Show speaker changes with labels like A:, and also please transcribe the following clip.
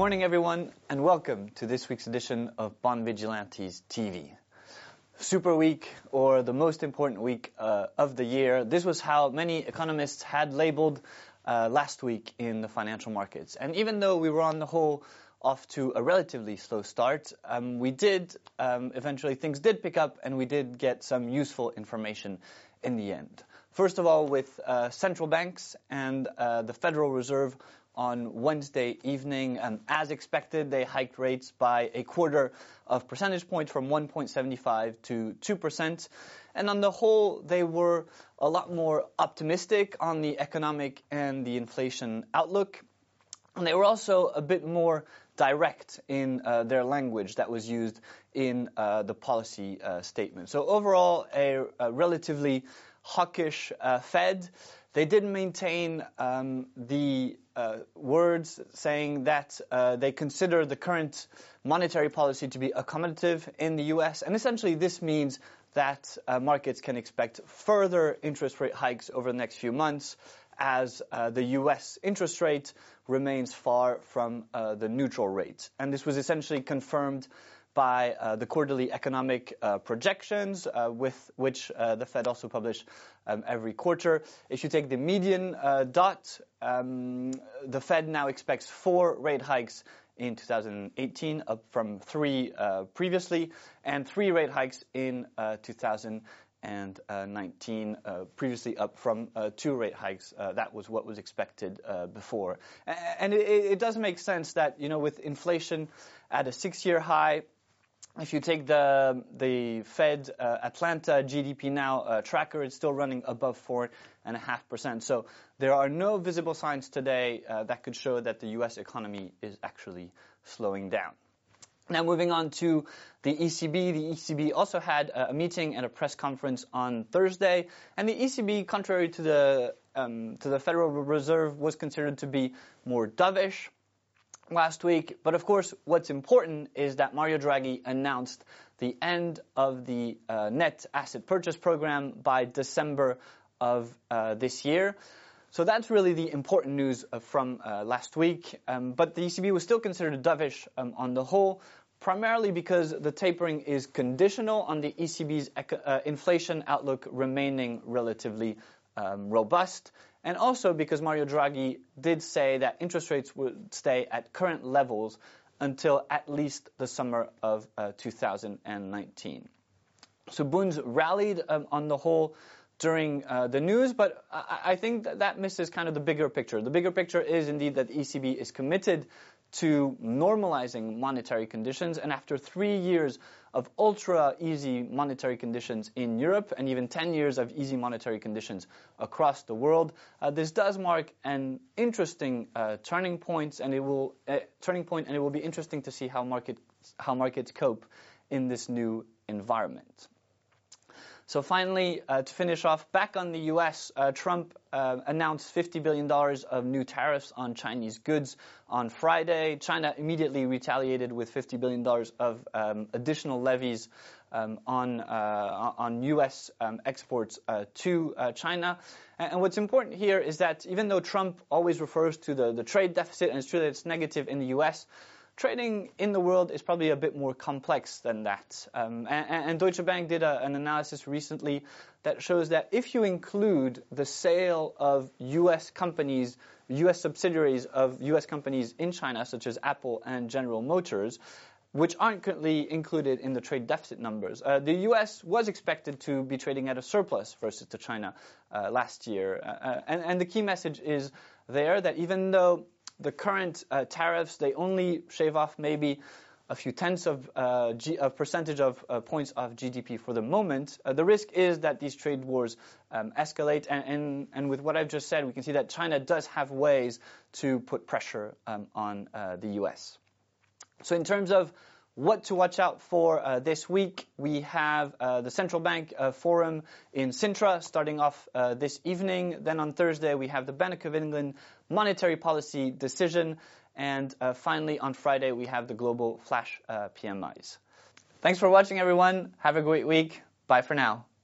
A: morning, everyone, and welcome to this week's edition of Bond Vigilantes TV. Super week, or the most important week of the year. This was how many economists had labeled last week in the financial markets. And even though we were on the whole off to a relatively slow start, eventually things did pick up and we did get some useful information in the end. First of all, with central banks and the Federal Reserve on Wednesday evening, as expected, they hiked rates by a quarter of percentage points from 1.75 to 2%. And on the whole, they were a lot more optimistic on the economic and the inflation outlook. And they were also a bit more direct in their language that was used in the policy statement. So overall, a relatively hawkish Fed. They did maintain the words saying that they consider the current monetary policy to be accommodative in the U.S. And essentially this means that markets can expect further interest rate hikes over the next few months as the U.S. interest rate remains far from the neutral rate. And this was essentially confirmed by the quarterly economic projections, with which the Fed also published every quarter. If you take the median dot, the Fed now expects 4 rate hikes in 2018, up from 3 previously, and 3 rate hikes in 2019, previously up from 2 rate hikes. That was what was expected before. And it does make sense that, with inflation at a 6-year high, if you take the Fed Atlanta GDP Now tracker, it's still running above 4.5%. So there are no visible signs today that could show that the U.S. economy is actually slowing down. Now moving on to the ECB. The ECB also had a meeting and a press conference on Thursday, and the ECB, contrary to the Federal Reserve, was considered to be more dovish last week. But of course, what's important is that Mario Draghi announced the end of the net asset purchase program by December of this year. So that's really the important news from last week. But the ECB was still considered dovish on the whole, primarily because the tapering is conditional on the ECB's inflation outlook remaining relatively robust. And also because Mario Draghi did say that interest rates would stay at current levels until at least the summer of 2019. So Bunds rallied on the whole during the news, but I think that misses kind of the bigger picture. The bigger picture is indeed that the ECB is committed to normalizing monetary conditions, and after 3 years of ultra-easy monetary conditions in Europe and even 10 years of easy monetary conditions across the world, this does mark an interesting turning point, and it will be interesting to see how markets cope in this new environment. So finally, to finish off, back on the U.S., Trump announced $50 billion of new tariffs on Chinese goods on Friday. China immediately retaliated with $50 billion of additional levies on U.S. exports to China. And what's important here is that even though Trump always refers to the trade deficit, and it's true that it's negative in the U.S., trading in the world is probably a bit more complex than that. And Deutsche Bank did an analysis recently that shows that if you include the sale of U.S. companies, U.S. subsidiaries of U.S. companies in China, such as Apple and General Motors, which aren't currently included in the trade deficit numbers, the U.S. was expected to be trading at a surplus versus to China last year. And the key message is there that even though the current tariffs, they only shave off maybe a few tenths of percentage of points of GDP for the moment. The risk is that these trade wars escalate. And with what I've just said, we can see that China does have ways to put pressure on the U.S. So in terms of what to watch out for this week, we have the Central Bank Forum in Sintra starting off this evening. Then on Thursday, we have the Bank of England monetary policy decision. And finally, on Friday, we have the global flash PMIs. Thanks for watching, everyone. Have a great week. Bye for now.